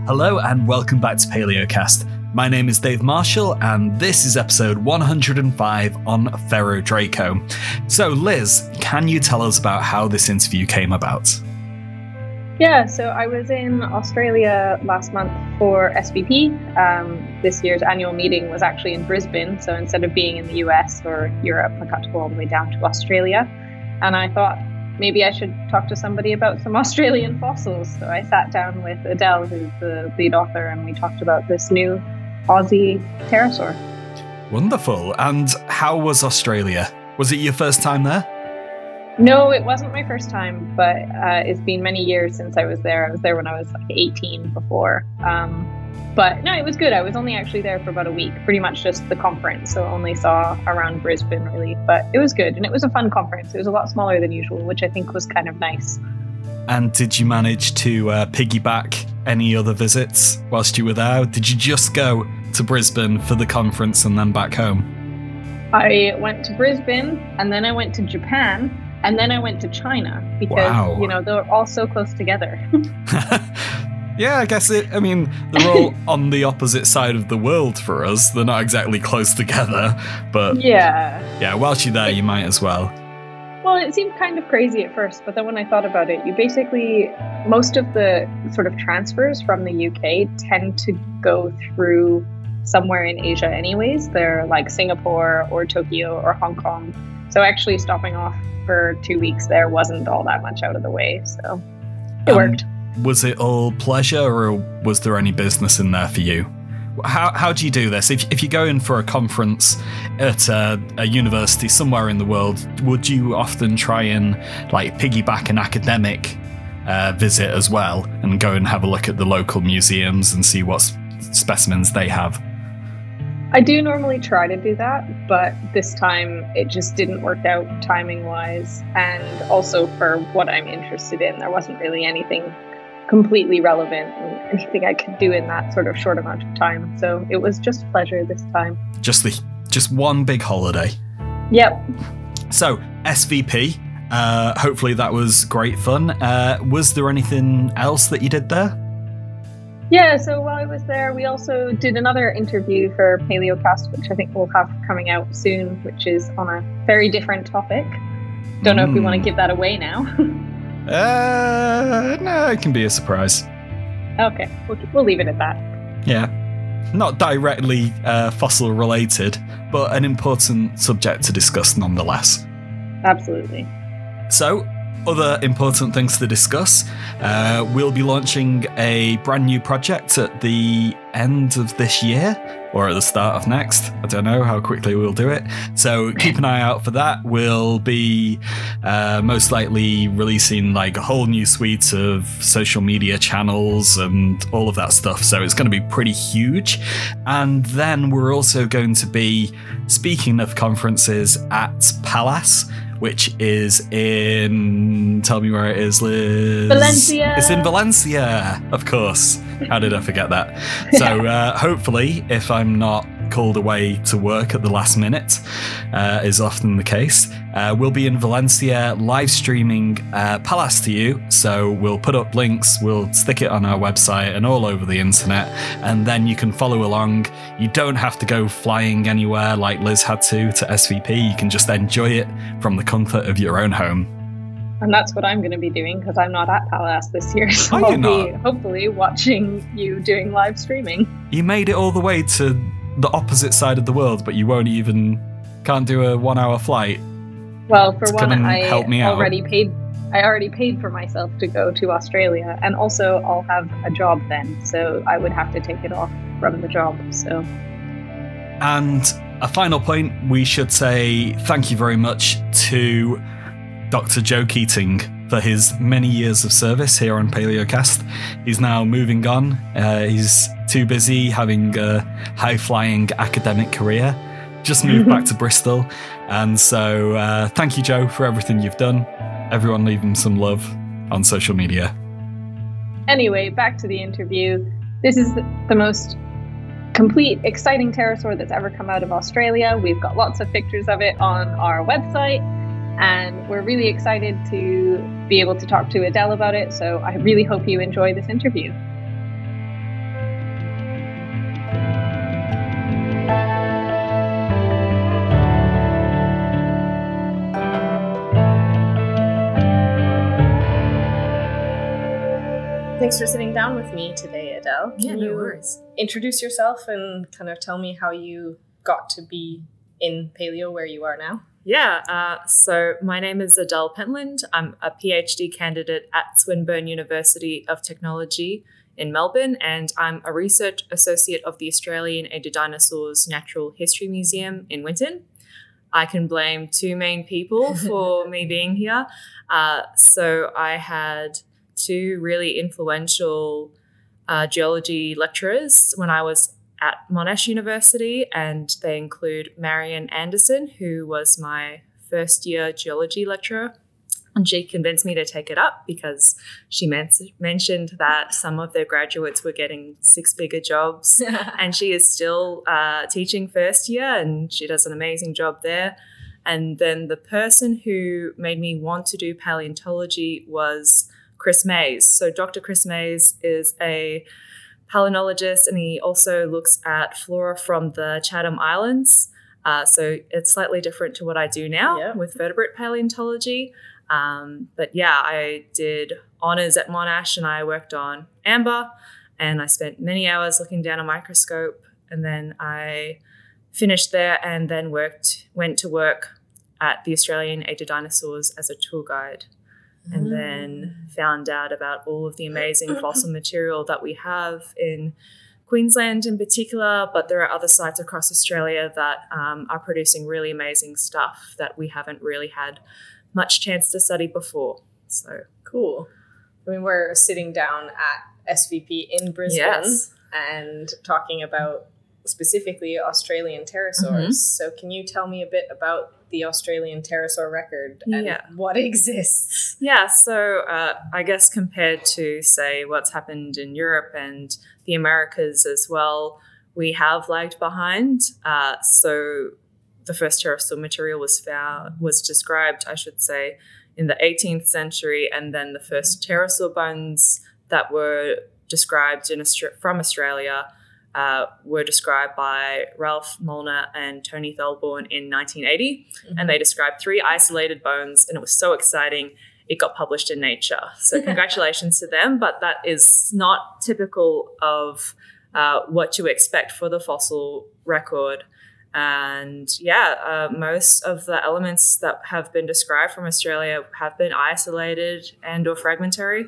Hello and welcome back to PaleoCast. My name is Dave Marshall and this is episode 105 on Ferodraco. So Liz, can you tell us about how this interview came about? Yeah, so I was in Australia last month for SVP. This year's annual meeting was actually in Brisbane, so instead of being in the US or Europe, I got to go all the way down to Australia. And I thought maybe I should talk to somebody about some Australian fossils. So I sat down with Adele, who's the lead author, and we talked about this new Aussie pterosaur. Wonderful. And how was Australia? Was it your first time there? No, it wasn't my first time, but it's been many years since I was there. I was there when I was like 18 before. But no, it was good. I was only actually there for about a week, pretty much just the conference. So only saw around Brisbane really, but it was good. And it was a fun conference. It was a lot smaller than usual, which I think was kind of nice. And did you manage to piggyback any other visits whilst you were there? Did you just go to Brisbane for the conference and then back home? I went to Brisbane and then I went to Japan. And then I went to China because, you know, they're all so close together. Yeah, I guess they're all on the opposite side of the world for us. They're not exactly close together, but yeah, whilst you're there, you might as well. Well, it seemed kind of crazy at first, but then when I thought about it, most of the sort of transfers from the UK tend to go through somewhere in Asia anyways. They're like Singapore or Tokyo or Hong Kong. So actually stopping off for 2 weeks there wasn't all that much out of the way, so it worked. Was it all pleasure, or was there any business in there for you? How do you do this? If you go in for a conference at a university somewhere in the world, would you often try and like piggyback an academic visit as well and go and have a look at the local museums and see what specimens they have? I do normally try to do that, but this time it just didn't work out timing-wise, and also for what I'm interested in, there wasn't really anything completely relevant and anything I could do in that sort of short amount of time. So it was just pleasure this time. Just one big holiday. Yep. So SVP, hopefully that was great fun. Was there anything else that you did there? Yeah, so while I was there, we also did another interview for PaleoCast, which I think we'll have coming out soon, which is on a very different topic. Don't know if we want to give that away now. No, it can be a surprise. Okay, we'll leave it at that. Yeah. Not directly fossil related, but an important subject to discuss nonetheless. Absolutely. So, other important things to discuss. We'll be launching a brand new project at the end of this year, or at the start of next. I don't know how quickly we'll do it. So keep an eye out for that. We'll be most likely releasing like a whole new suite of social media channels and all of that stuff. So it's going to be pretty huge. And then we're also going to be, speaking of conferences, at Pallas, which is in... Tell me where it is, Liz. Valencia. It's in Valencia, of course. How did I forget that? So hopefully, if I'm not called away to work at the last minute, is often the case, we'll be in Valencia live streaming Pallas to you. So we'll put up links, we'll stick it on our website and all over the internet, and then you can follow along. You don't have to go flying anywhere like Liz had to SVP. You can just enjoy it from the comfort of your own home. And that's what I'm going to be doing because I'm not at Pallas this year. So I'll be hopefully watching you doing live streaming. You made it all the way to the opposite side of the world, but you can't do a 1 hour flight. Well, for one, I already paid for myself to go to Australia, and also I'll have a job then, so I would have to take it off from the job. So. And a final point, we should say thank you very much to Dr. Joe Keating for his many years of service here on PaleoCast. He's now moving on. He's too busy having a high-flying academic career. Just moved back to Bristol. And so thank you, Joe, for everything you've done. Everyone leave him some love on social media. Anyway, back to the interview. This is the most complete, exciting pterosaur that's ever come out of Australia. We've got lots of pictures of it on our website. And we're really excited to be able to talk to Adele about it. So I really hope you enjoy this interview. Thanks for sitting down with me today, Adele. Can you introduce yourself and kind of tell me how you got to be in paleo where you are now? Yeah, so my name is Adele Pentland. I'm a PhD candidate at Swinburne University of Technology in Melbourne, and I'm a research associate of the Australian Age of Dinosaurs Natural History Museum in Winton. I can blame two main people for me being here. So I had two really influential geology lecturers when I was at Monash University, and they include Marian Anderson, who was my first year geology lecturer. And she convinced me to take it up because she mentioned that some of their graduates were getting six-figure jobs and she is still teaching first year, and she does an amazing job there. And then the person who made me want to do paleontology was Chris Mays. So Dr. Chris Mays is a palynologist, and he also looks at flora from the Chatham Islands. So it's slightly different to what I do now with vertebrate paleontology. But yeah, I did honours at Monash and I worked on amber, and I spent many hours looking down a microscope, and then I finished there and then went to work at the Australian Age of Dinosaurs as a tour guide. And then found out about all of the amazing fossil material that we have in Queensland in particular, but there are other sites across Australia that are producing really amazing stuff that we haven't really had much chance to study before. So cool. I mean, we're sitting down at SVP in Brisbane and talking about specifically Australian pterosaurs. So can you tell me a bit about the Australian pterosaur record and what exists? Yeah, so I guess compared to, say, what's happened in Europe and the Americas as well, we have lagged behind. So the first pterosaur material was described, I should say, in the 18th century, and then the first pterosaur bones that were described from Australia were described by Ralph Molnar and Tony Thelborn in 1980. And they described 3 isolated bones, and it was so exciting it got published in Nature. So congratulations to them, but that is not typical of what you expect for the fossil record. And most of the elements that have been described from Australia have been isolated and or fragmentary.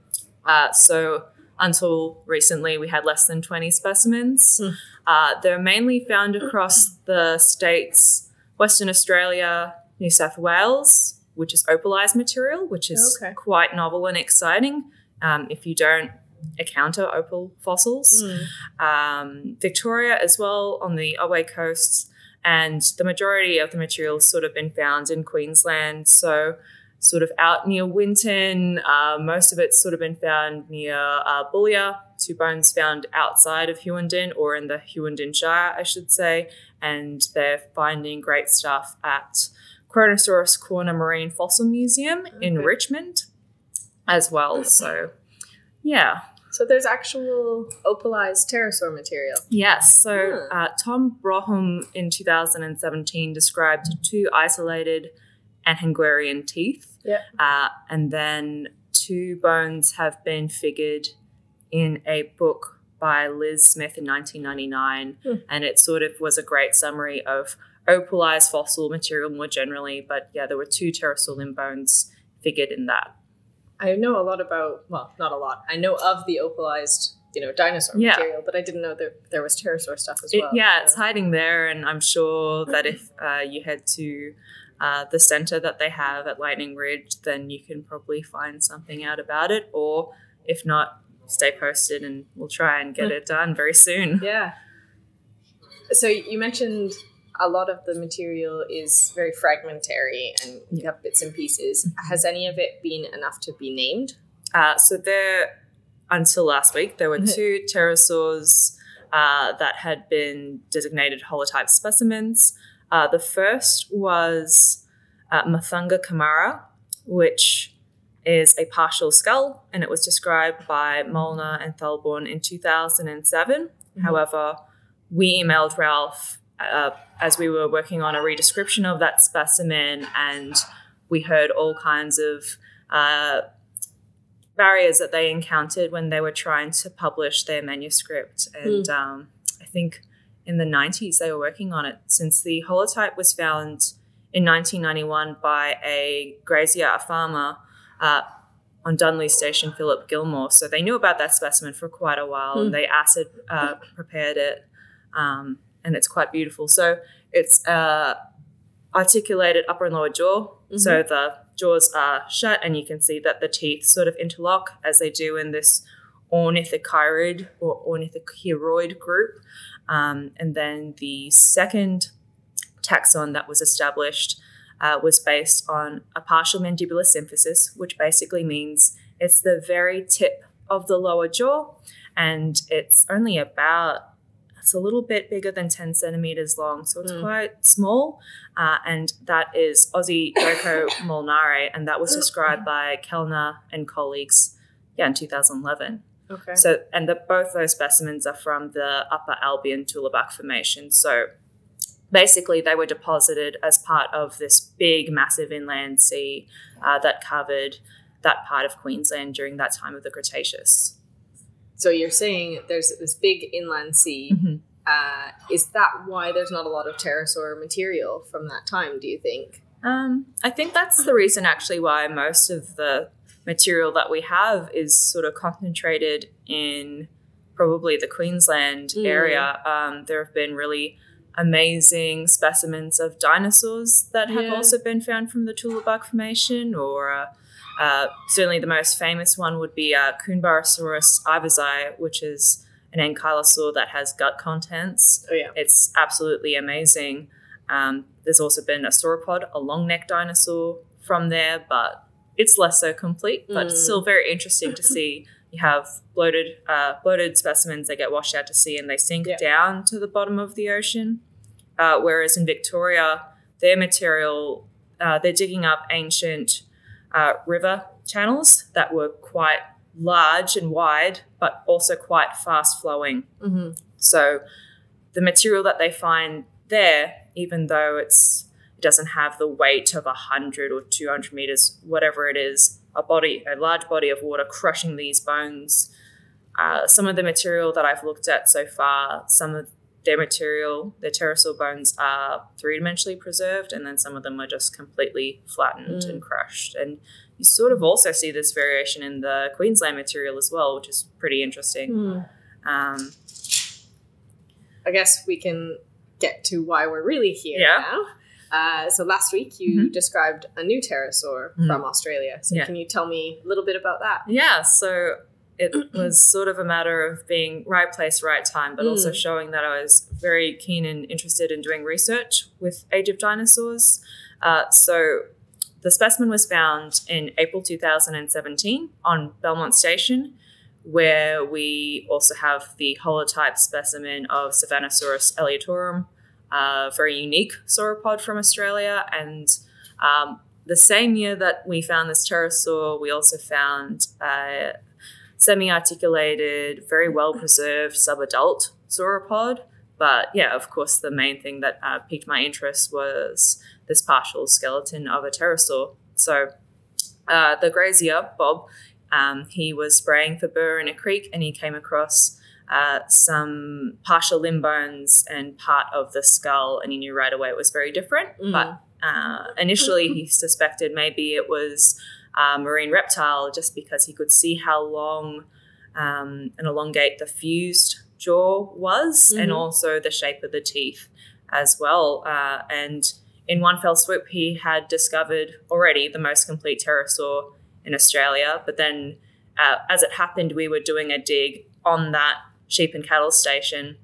So until recently, we had less than 20 specimens. They're mainly found across the states, Western Australia, New South Wales, which is opalized material, which is quite novel and exciting if you don't encounter opal fossils. Victoria as well on the Otway coasts, and the majority of the material has sort of been found in Queensland. So sort of out near Winton. Most of it's sort of been found near Boulia, 2 bones found outside of Hughenden, or in the Hughenden Shire, I should say. And they're finding great stuff at Kronosaurus Corner Marine Fossil Museum in Richmond as well. So, yeah. So there's actual opalized pterosaur material? Yes. So Tom Broham in 2017 described 2 isolated Anhanguerian teeth. And then 2 bones have been figured in a book by Liz Smith in 1999. And it sort of was a great summary of opalized fossil material more generally. But yeah, there were 2 pterosaur limb bones figured in that. I know a lot about, well, not a lot. I know of the opalized, dinosaur material, but I didn't know that there was pterosaur stuff as well. It's hiding there. And I'm sure that if you head to the center that they have at Lightning Ridge, then you can probably find something out about it, or if not, stay posted and we'll try and get it done very soon. Yeah. So you mentioned a lot of the material is very fragmentary and you have bits and pieces. Has any of it been enough to be named? So until last week, there were 2 pterosaurs that had been designated holotype specimens. The first was Mathunga Kamara, which is a partial skull, and it was described by Molnar and Thelborn in 2007. However, we emailed Ralph as we were working on a redescription of that specimen, and we heard all kinds of barriers that they encountered when they were trying to publish their manuscript. And I think in the 90s they were working on it, since the holotype was found in 1991 by a grazier, a farmer, on Dunley Station, Philip Gilmore. So they knew about that specimen for quite a while, and they acid prepared it, and it's quite beautiful. So it's articulated upper and lower jaw. So the jaws are shut, and you can see that the teeth sort of interlock as they do in this ornithochirid or ornithochiroid group. And then the second taxon that was established was based on a partial mandibular symphysis, which basically means it's the very tip of the lower jaw, and it's only it's a little bit bigger than 10 centimeters long, so it's quite small, and that is Ozygoco molnare, and that was described by Kellner and colleagues in 2011. Okay. So, and both those specimens are from the Upper Albion Tullibak Formation. So basically they were deposited as part of this big, massive inland sea that covered that part of Queensland during that time of the Cretaceous. So you're saying there's this big inland sea. Is that why there's not a lot of pterosaur material from that time, do you think? I think that's the reason actually why most of the material that we have is sort of concentrated in probably the Queensland area. There have been really amazing specimens of dinosaurs that have also been found from the Tullibak Formation, or certainly the most famous one would be Coonbarosaurus ivazai, which is an ankylosaur that has gut contents. Oh, yeah. It's absolutely amazing. There's also been a sauropod, a long-necked dinosaur from there, but it's less so complete, but still very interesting to see. You have bloated specimens that get washed out to sea and they sink down to the bottom of the ocean, whereas in Victoria, their material, they're digging up ancient river channels that were quite large and wide, but also quite fast-flowing. So the material that they find there, even though it doesn't have the weight of 100 or 200 meters, whatever it is, a large body of water crushing these bones. Some of the material that I've looked at so far, some of their material, their pterosaur bones are three-dimensionally preserved, and then some of them are just completely flattened and crushed. And you sort of also see this variation in the Queensland material as well, which is pretty interesting. I guess we can get to why we're really here now. So last week you described a new pterosaur from Australia. So can you tell me a little bit about that? Yeah, so it was sort of a matter of being right place, right time, but also showing that I was very keen and interested in doing research with Age of Dinosaurs. So the specimen was found in April 2017 on Belmont Station, where we also have the holotype specimen of Savanosaurus eleatorum, a very unique sauropod from Australia. And the same year that we found this pterosaur, we also found a semi-articulated, very well-preserved subadult sauropod. But yeah, of course, the main thing that piqued my interest was this partial skeleton of a pterosaur. So the grazier, Bob, he was spraying for burr in a creek, and he came across some partial limb bones and part of the skull, and he knew right away it was very different. But initially he suspected maybe it was a marine reptile, just because he could see how long and elongate the fused jaw was, and also the shape of the teeth as well. And in one fell swoop, he had discovered already the most complete pterosaur in Australia. But then as it happened, we were doing a dig on that sheep and cattle station.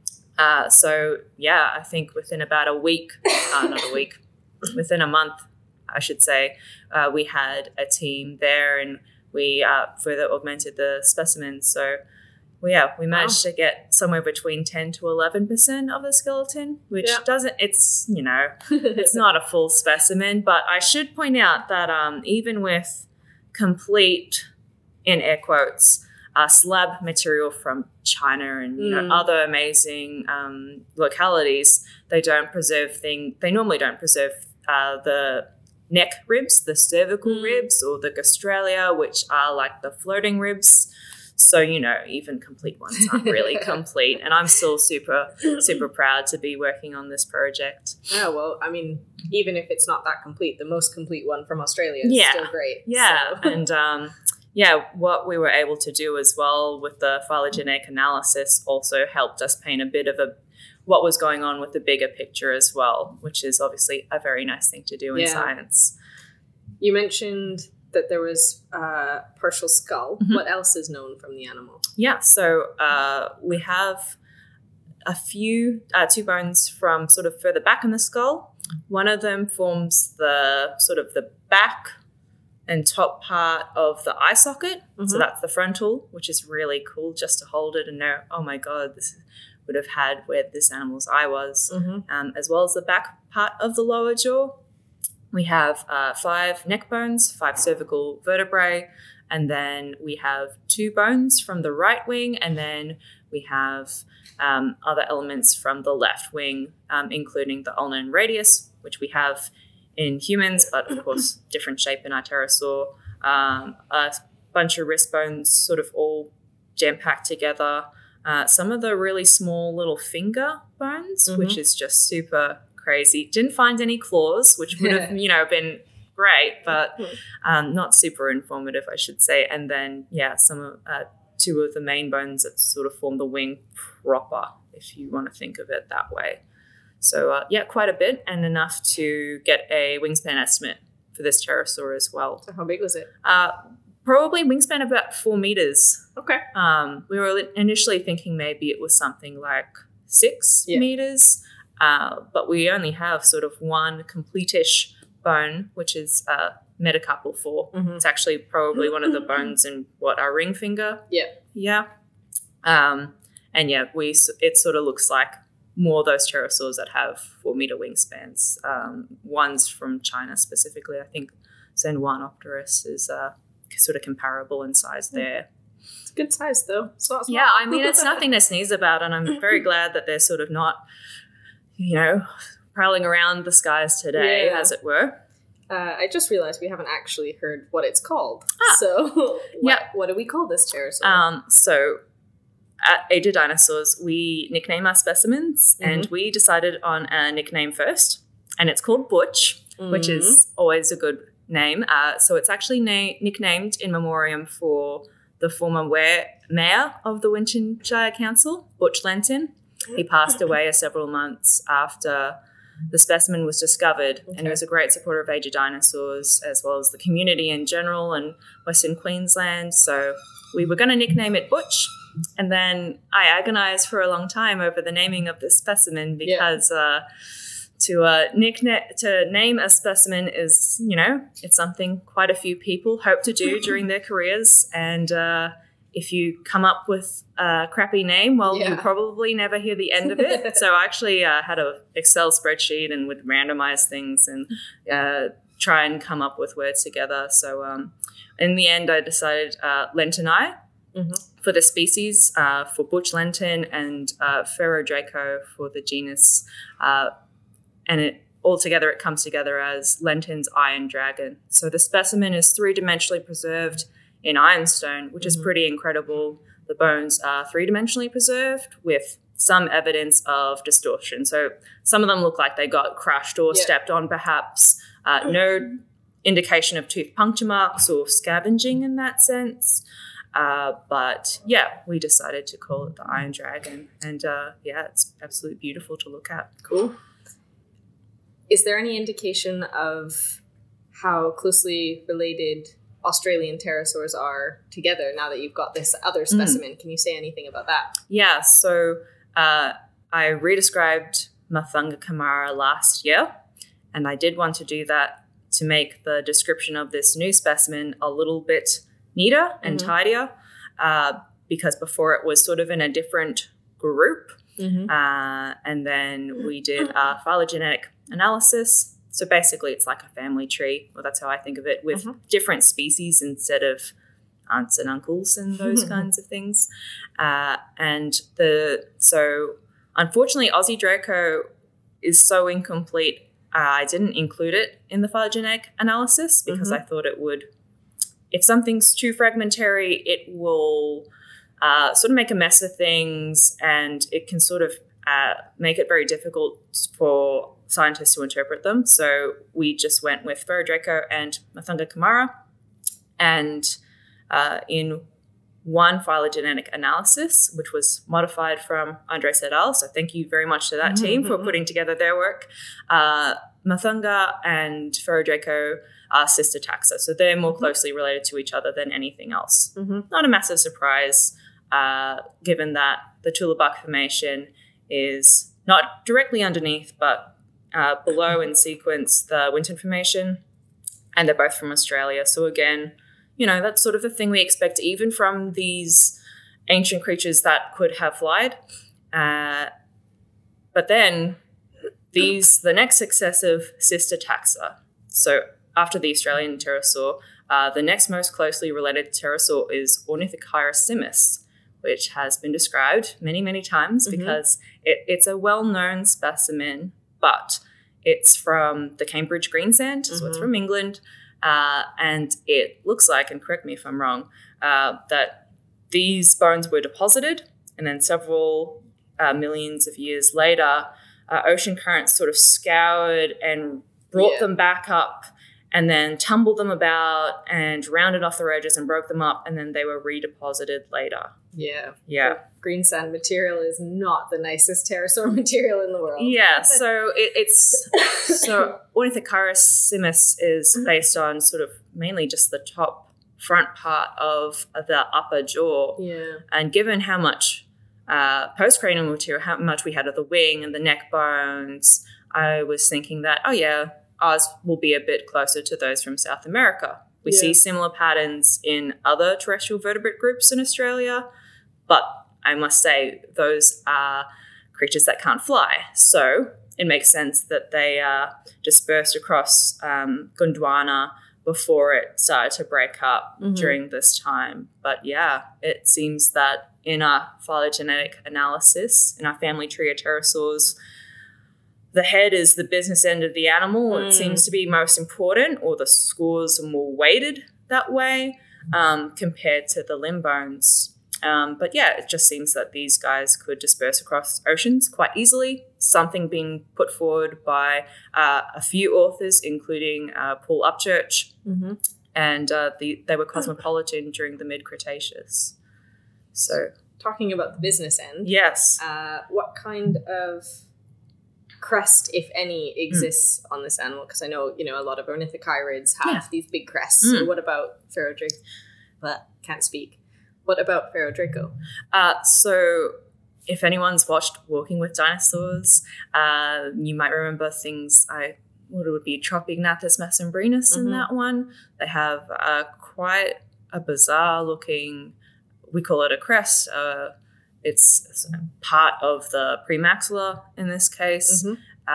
So yeah, I think within about a week, within a month, I should say, we had a team there, and we further augmented the specimens. So we managed to get somewhere between 10 to 11% of the skeleton, which it's not a full specimen. But I should point out that even with complete, in air quotes, slab material from China and other amazing localities, they normally don't preserve the neck ribs, the cervical ribs, or the gastralia, which are like the floating ribs. So, even complete ones aren't really complete. And I'm still super, super proud to be working on this project. Yeah, well, I mean, even if it's not that complete, the most complete one from Australia is still great. Yeah, so. And what we were able to do as well with the phylogenetic analysis also helped us paint a bit of what was going on with the bigger picture as well, which is obviously a very nice thing to do in science. You mentioned that there was a partial skull. Mm-hmm. What else is known from the animal? Yeah, so we have a few, 2 bones from sort of further back in the skull. One of them forms the sort of the back and top part of the eye socket. Mm-hmm. So that's the frontal, which is really cool just to hold it and know, oh my God, this would have had where this animal's eye was, as well as the back part of the lower jaw. We have 5 neck bones, 5 cervical vertebrae, and then we have 2 bones from the right wing, and then we have other elements from the left wing, including the ulnar and radius, which we have in humans, but of course different shape in our pterosaur. A bunch of wrist bones sort of all jam-packed together. Some of the really small little finger bones, which is just super crazy. Didn't find any claws, which would have, been great, but not super informative, I should say. And then, some of 2 of the main bones that sort of form the wing proper, if you want to think of it that way. So, quite a bit, and enough to get a wingspan estimate for this pterosaur as well. So how big was it? Probably wingspan about 4 meters. Okay. We were initially thinking maybe it was something like 6 meters. But we only have sort of 1 complete-ish bone, which is metacarpal 4. Mm-hmm. It's actually probably one of the bones in our ring finger. Yeah. Yeah. It sort of looks like more of those pterosaurs that have 4-meter wingspans. Ones from China specifically, I think Zenwanopterus is sort of comparable in size there. It's a good size though. It's not small. Yeah, I mean, it's nothing to sneeze about, and I'm very glad that they're sort of not prowling around the skies today, as it were. I just realized we haven't actually heard what it's called. So what do we call this pterosaur? So at Age of Dinosaurs, we nickname our specimens, and we decided on a nickname first, and it's called Butch, which is always a good name. So it's actually nicknamed in memoriam for the former mayor of the Winchonshire Council, Butch Lenton. He passed away several months after the specimen was discovered, and he was a great supporter of Age of Dinosaurs as well as the community in general and Western Queensland. So we were going to nickname it Butch, and then I agonized for a long time over the naming of this specimen because to name a specimen is, it's something quite a few people hope to do during their careers, and if you come up with a crappy name, you'll probably never hear the end of it. So I actually had an Excel spreadsheet and would randomize things and try and come up with words together. So in the end, I decided Lentoni for the species, for Butch Lenton, and Ferrodraco for the genus. And altogether it comes together as Lenton's iron dragon. So the specimen is 3-dimensionally preserved in ironstone, which is pretty incredible. The bones are 3-dimensionally preserved with some evidence of distortion. So some of them look like they got crushed or stepped on perhaps. No indication of tooth puncture marks or scavenging in that sense. But we decided to call it the Iron Dragon. And it's absolutely beautiful to look at. Cool. Is there any indication of how closely related Australian pterosaurs are together now that you've got this other specimen? Can you say anything about that? Yeah, so I redescribed Mathunga camara last year, and I did want to do that to make the description of this new specimen a little bit neater and tidier, because before it was sort of in a different group. And then we did a phylogenetic analysis. So basically it's like a family tree, well, that's how I think of it, with different species instead of aunts and uncles and those kinds of things. So unfortunately, Aussie Draco is so incomplete I didn't include it in the phylogenetic analysis because I thought it would, if something's too fragmentary, it will sort of make a mess of things, and it can sort of make it very difficult for scientists to interpret them. So we just went with Pherodraco and Mathunga camara. And in one phylogenetic analysis, which was modified from Andres et al., so thank you very much to that team for putting together their work, Mathunga and Pherodraco are sister taxa. So they're more closely related to each other than anything else. Not a massive surprise, given that the Tulabark Formation is not directly underneath, but below in sequence the Winton Formation, and they're both from Australia. So again, that's sort of the thing we expect even from these ancient creatures that could have flied. But then the next successive sister taxa. So after the Australian pterosaur, the next most closely related pterosaur is Ornithocheirus simus, which has been described many, many times because it's a well-known specimen, but it's from the Cambridge greensand, so it's from England. And it looks like, and correct me if I'm wrong, that these bones were deposited, and then several millions of years later, ocean currents sort of scoured and brought them back up, and then tumbled them about and rounded off the edges and broke them up, and then they were redeposited later. Yeah. The greensand material is not the nicest pterosaur material in the world. Yeah, so so Ornithocheirus simus is based on sort of mainly just the top front part of the upper jaw. Yeah. And given how much postcranial material, how much we had of the wing and the neck bones, I was thinking that, ours will be a bit closer to those from South America. We see similar patterns in other terrestrial vertebrate groups in Australia, but I must say those are creatures that can't fly. So it makes sense that they are dispersed across Gondwana before it started to break up during this time. But yeah, it seems that in our phylogenetic analysis, in our family tree of pterosaurs, the head is the business end of the animal. It seems to be most important, or the scores are more weighted that way compared to the limb bones. But yeah, it just seems that these guys could disperse across oceans quite easily, something being put forward by a few authors, including Paul Upchurch, and they were cosmopolitan during the mid-Cretaceous. So, talking about the business end, yes, what kind of crest, if any, exists on this animal? Because I know, a lot of ornithocheirids have these big crests. So what about Pherodraco? Can't speak. What about Pherodraco? So if anyone's watched Walking with Dinosaurs, you might remember things what it would be Tropignathus mesembryanus in that one. They have quite a bizarre looking, we call it a crest. It's part of the premaxilla in this case.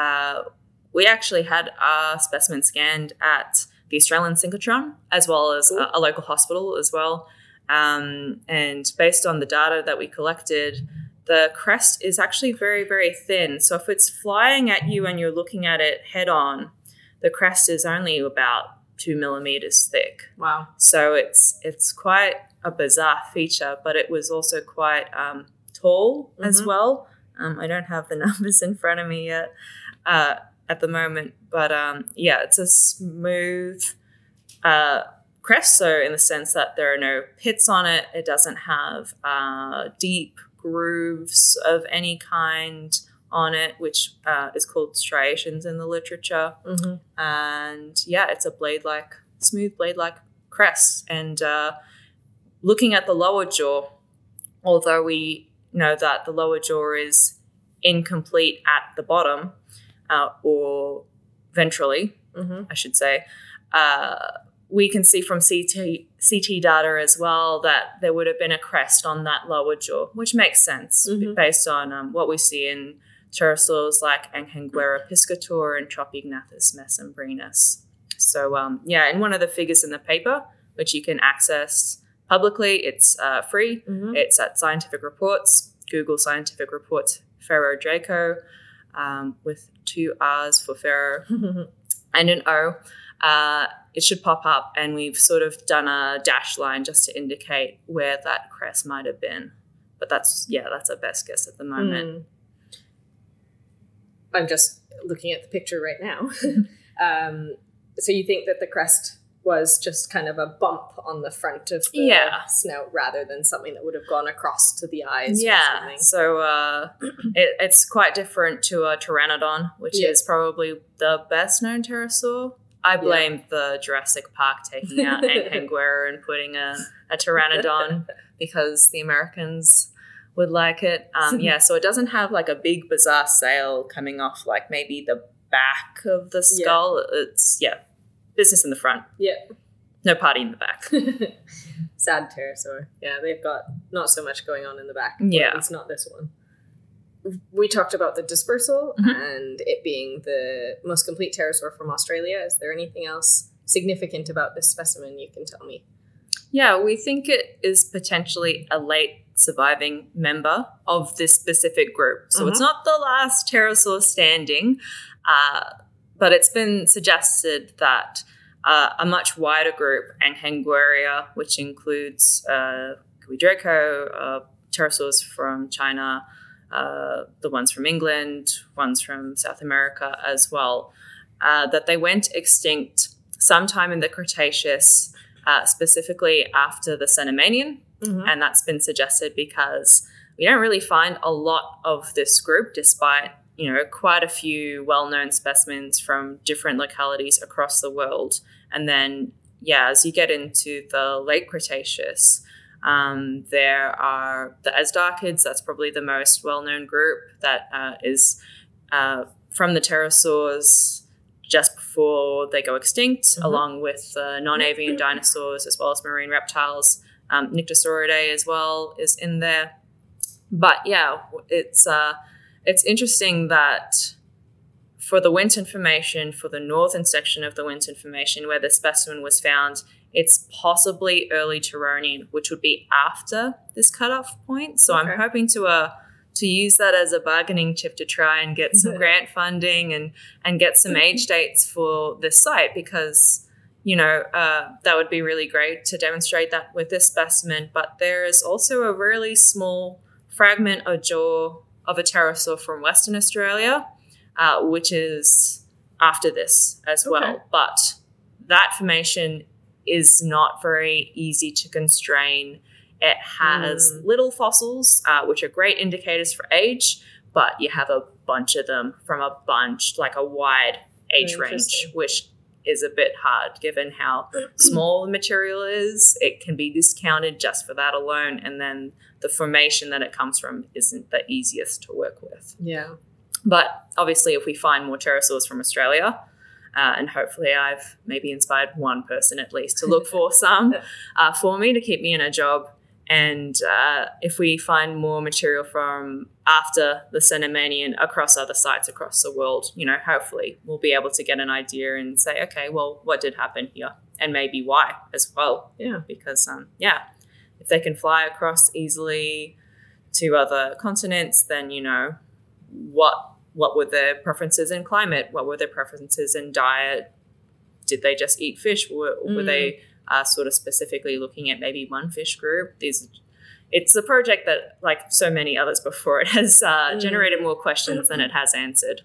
We actually had our specimen scanned at the Australian synchrotron, as well as a local hospital as well. And based on the data that we collected, the crest is actually very, very thin. So if it's flying at you and you're looking at it head on, the crest is only about 2 millimeters thick. Wow. So it's quite a bizarre feature, but it was also quite tall as well. I don't have the numbers in front of me yet at the moment, but it's a smooth crest, so in the sense that there are no pits on it. It doesn't have deep grooves of any kind on it, which is called striations in the literature. And it's a smooth blade-like crest. And looking at the lower jaw, although we know that the lower jaw is incomplete at the bottom, or ventrally, I should say, we can see from CT data as well that there would have been a crest on that lower jaw, which makes sense based on what we see in pterosaurs like Anhanguera piscator and Tropignathus mesembryanus. So, in one of the figures in the paper, which you can access publicly, it's free. It's at Scientific Reports. Google Scientific Reports Pherodraco. with 2 R's for Pharaoh and an O. It should pop up, and we've sort of done a dash line just to indicate where that crest might have been. But that's our best guess at the moment. I'm just looking at the picture right now. So you think that the crest was just kind of a bump on the front of the snout rather than something that would have gone across to the eyes? Yeah, so it's quite different to a pteranodon, which is probably the best known pterosaur. I blame the Jurassic Park taking out Anhanguera and putting a pteranodon because the Americans would like it. So it doesn't have like a big bizarre sail coming off like maybe the back of the skull. It's business in the front. No party in the back. Sad pterosaur. Yeah, they've got not so much going on in the back. It's not this one. We talked about the dispersal and it being the most complete pterosaur from Australia. Is there anything else significant about this specimen you can tell me? Yeah, we think it is potentially a late surviving member of this specific group. So it's not the last pterosaur standing, but it's been suggested that a much wider group, Anhanguera, which includes Draco, pterosaurs from China, the ones from England, ones from South America as well, that they went extinct sometime in the Cretaceous, specifically after the Cenomanian. And that's been suggested because we don't really find a lot of this group, despite, quite a few well-known specimens from different localities across the world. And then, as you get into the late Cretaceous, there are the Asdarchids. That's probably the most well-known group that is from the pterosaurs just before they go extinct, along with non-avian dinosaurs as well as marine reptiles. Nyctosauridae as well is in there. But it's interesting that for the Winton Formation, for the northern section of the Winton Formation where the specimen was found, it's possibly early Turonian, which would be after this cutoff point. So I'm hoping to use that as a bargaining chip to try and get some grant funding and get some age dates for this site, because that would be really great to demonstrate that with this specimen. But there is also a really small fragment of jaw of a pterosaur from Western Australia, which is after this as well. But that formation is not very easy to constrain. It has little fossils, which are great indicators for age, but you have a bunch of them from a wide age range, which is a bit hard given how small the material is. It can be discounted just for that alone, and then the formation that it comes from isn't the easiest to work with. Yeah. But obviously if we find more pterosaurs from Australia, and hopefully I've maybe inspired one person at least to look for some for me to keep me in a job. And if we find more material from after the Cenomanian across other sites across the world, hopefully we'll be able to get an idea and say, okay, well, what did happen here? And maybe why as well. Yeah. Because, if they can fly across easily to other continents, then, what were their preferences in climate? What were their preferences in diet? Did they just eat fish? Were they sort of specifically looking at maybe one fish group? It's a project that, like so many others before it, has generated more questions than it has answered.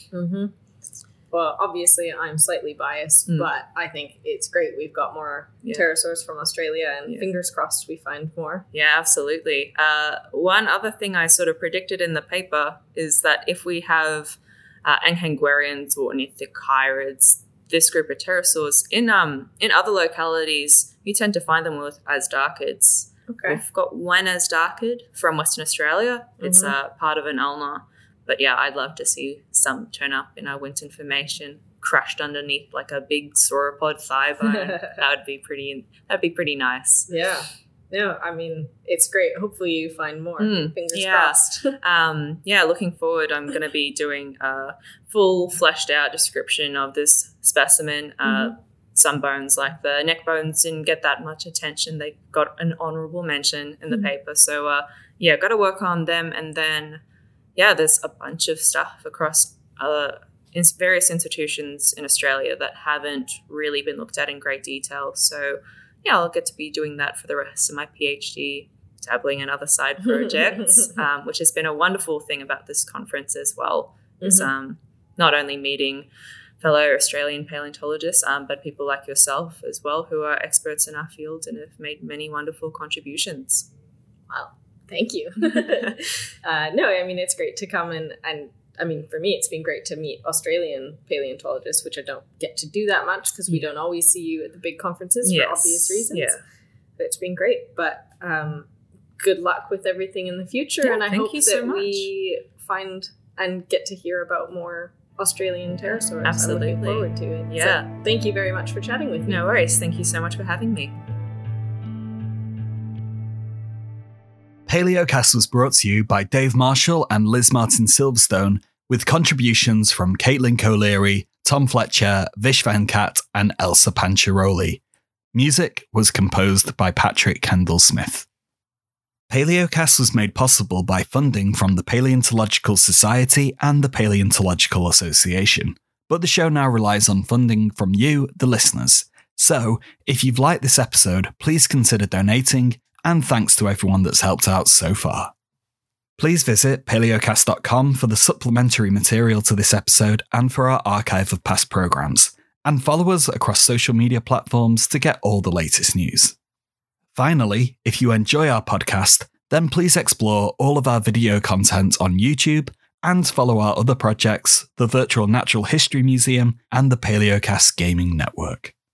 Well, obviously I'm slightly biased, but I think it's great we've got more pterosaurs from Australia, and fingers crossed we find more. Yeah, absolutely. One other thing I sort of predicted in the paper is that if we have Anhanguerians or Ornithochirids, this group of pterosaurs, in other localities, you tend to find them with Asdarchids. We've got one Asdarchid from Western Australia. It's part of an ulna. But I'd love to see some turn up in our Winton Formation, crushed underneath like a big sauropod thigh bone. That'd be pretty nice. Yeah. Yeah, I mean, it's great. Hopefully you find more. Fingers crossed. Looking forward, I'm going to be doing a full fleshed out description of this specimen. Some bones, like the neck bones, didn't get that much attention. They got an honourable mention in the paper. So, got to work on them. And then there's a bunch of stuff across various institutions in Australia that haven't really been looked at in great detail. So I'll get to be doing that for the rest of my PhD, dabbling in other side projects, which has been a wonderful thing about this conference as well. Is not only meeting fellow Australian paleontologists, but people like yourself as well who are experts in our field and have made many wonderful contributions. Wow. Thank you. No, I mean, it's great to come and I mean, for me, it's been great to meet Australian paleontologists, which I don't get to do that much because we don't always see you at the big conferences for obvious reasons. Yeah. But it's been great. But good luck with everything in the future. And I hope that we find and get to hear about more Australian pterosaurs. Absolutely. I'm looking forward to it. Yeah. So thank you very much for chatting with me. No worries. Thank you so much for having me. Paleocast was brought to you by Dave Marshall and Liz Martin Silverstone, with contributions from Caitlin Colery, Tom Fletcher, Vish Venkat, and Elsa Pancharoli. Music was composed by Patrick Kendall Smith. Paleocast was made possible by funding from the Paleontological Society and the Paleontological Association, but the show now relies on funding from you, the listeners. So, if you've liked this episode, please consider donating, and thanks to everyone that's helped out so far. Please visit paleocast.com for the supplementary material to this episode and for our archive of past programs, and follow us across social media platforms to get all the latest news. Finally, if you enjoy our podcast, then please explore all of our video content on YouTube and follow our other projects, the Virtual Natural History Museum and the Paleocast Gaming Network.